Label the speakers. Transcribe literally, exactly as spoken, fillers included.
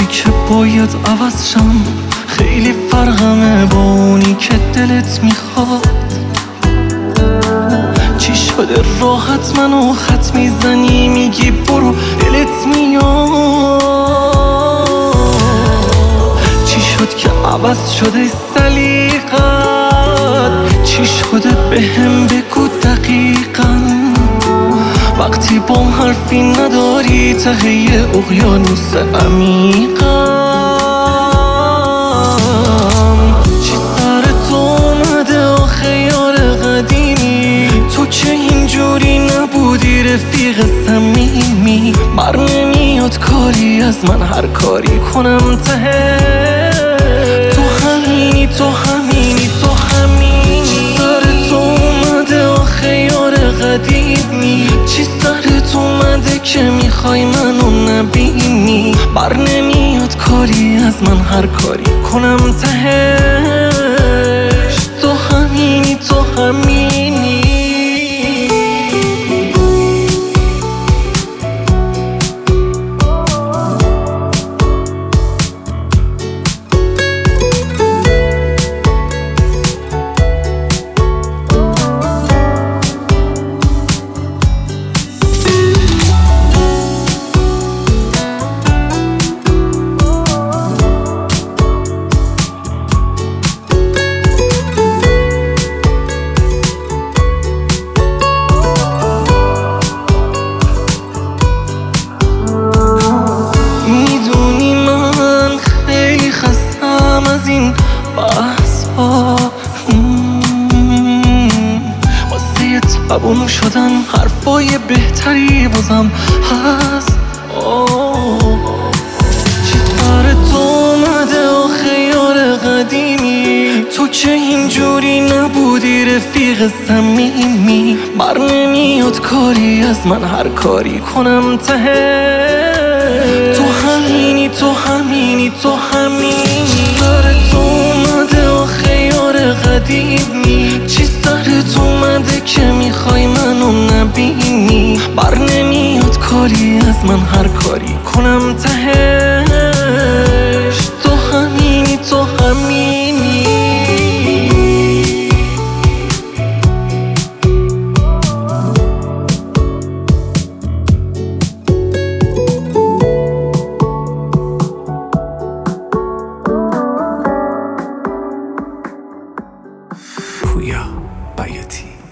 Speaker 1: گفتی که باید عوض شم، خیلی فرقمه با اونی که دلت میخواد. چی شده راحت منو خط میزنی، میگی برو دلت میاد. چی شد که عوض شده سلیقت، چی شده بهم بگو دقیقاً. وقتی با حرفی نداری ته یه اقیانوس عمیقم. چی سر تو اومده آخه یار قدیمی، تو که اینجوری نبودی رفیق صمیمی. بر نمیاد کاری از من هر کاری کنم ته تو همینی تو همینی تو همینی. چی سر تو اومده آخه یار قدیمی، چی سرت اومده که میخوای منو نبینی. بر نمیاد کاری از من هر کاری کنم تهش تو همینی تو همینی. از این بحث ها واسه تبون شدن حرفای بهتری بازم هست. چی سر تو اومده آخه یار قدیمی، تو که اینجوری نبودی رفیق صمیمی. بر نمیاد کاری از من هر کاری کنم ته تو همینی تو همینی تو همینی. سر تو اومده آخه یار قدیمی، چی سرت اومده که میخوای منو نبینی. بر نمیاد کاری از من هر کاری کنم تهش تو همینی تو همینی.
Speaker 2: پویا بیاتی.